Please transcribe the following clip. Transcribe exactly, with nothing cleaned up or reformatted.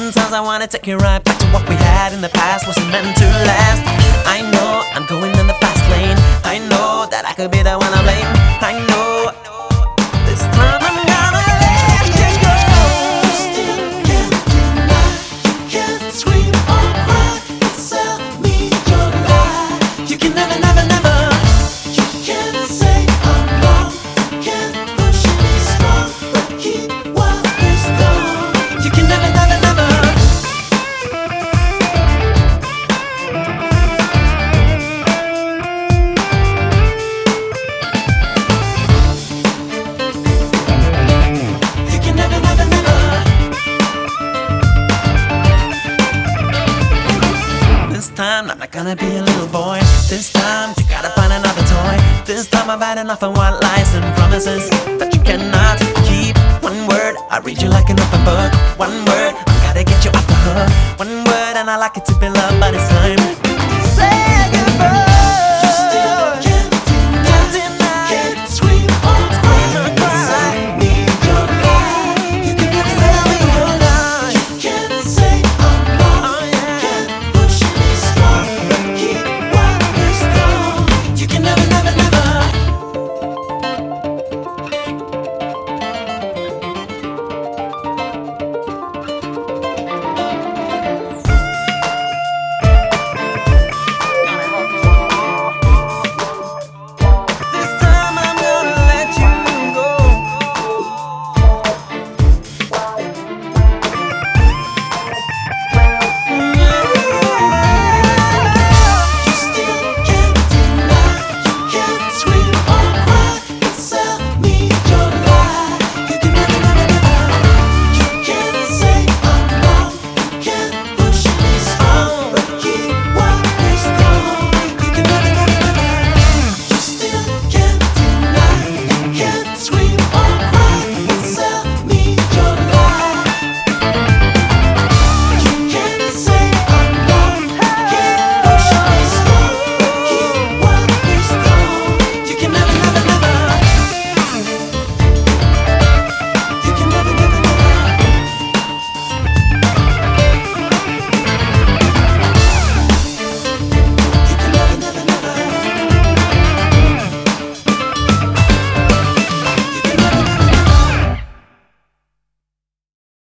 Sometimes I wanna take you right back to what we had in the past. Wasn't meant to last. I know I'm going in the fast lane. I know that I could be the one I blame. I know this time I'm gonna let you go. Still can't deny, you can't scream or cry, you sell me your lie. You can never, never, never. You can't say I'm wrong, you can't push me strong, but keep what is gone. You can never, never, never. You can never, never, never. This time I'm not gonna be a little boy. This time you gotta find another toy. This time I've had enough of white lies and promises that you cannot keep. One word, I read you like an open book. One word, I gotta get you off the hook. One word and I like it to be loved, but it's time